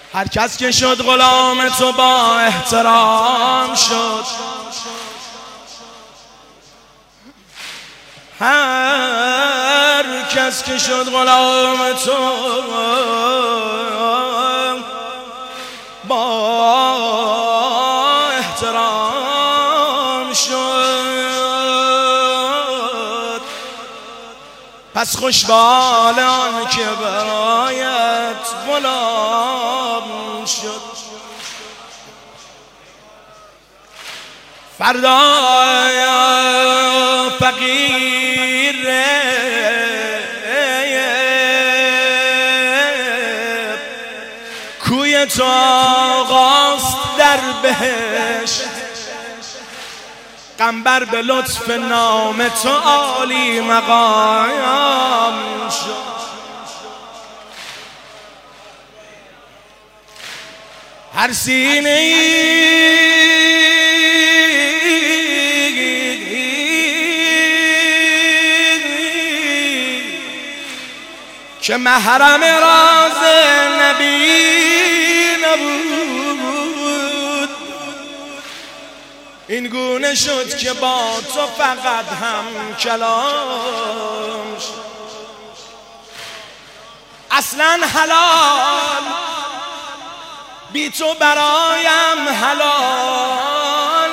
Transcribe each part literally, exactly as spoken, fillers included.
هر کس که شد غلام تو با احترام شد، هر کس که شد غلام تو با احترام شد، پس خوشبال آن که برایت غلام شد. فردا فقیر کوی تو آغاست در بهشت، قنبر به لطف نام تو عالی مقام شد. هر سینه ای که محرم راز نبی نبود، این گونه شد که با تو فقط هم کلام شد. اصلا حلال بی تو برایم حلال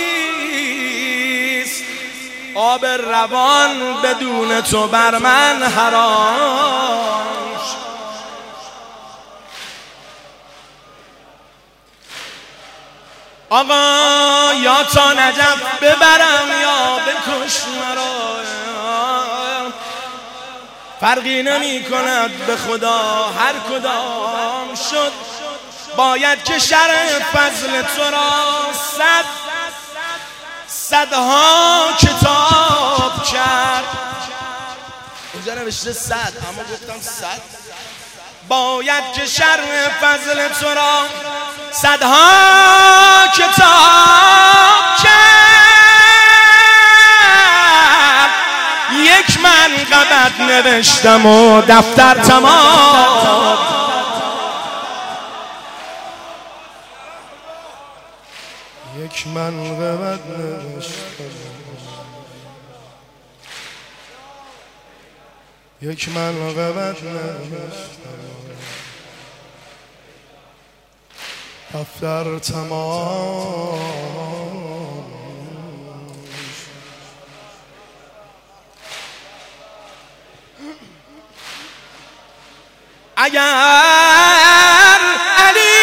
نیست، آب روان بدون تو بر من حرام شد. آقا یا تا نجف ببرم یا بکش مرا، فرقی نمی کند به خدا هر کدام شد. باید که شرع فضل تو را صد صدها کتاب کرد. اینجا نوشته صد اما گفتم صد. باید که شرع فضل تو را صدها کتاب کرد، یک منقبت نوشتم و دفتر تمام. یک منقبت نوشتم، یک منقبت نوشتم، دفتر تمام. اگر علی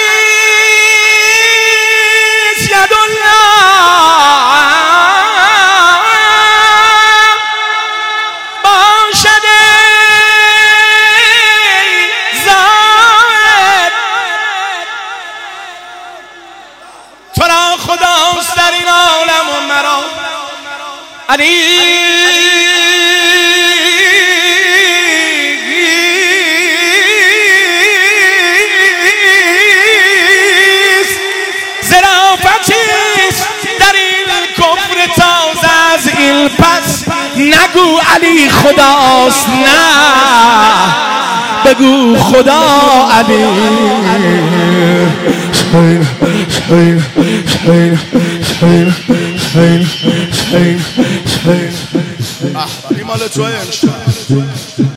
خداست در این عالم و مرا علیست، ظرافتیست در این کفر تازه از این پس. نگو علی خداست، نه بگو خدا علی. شاین شاین شاین شاین شاین شاین شاین. این مال توه انشاءالله.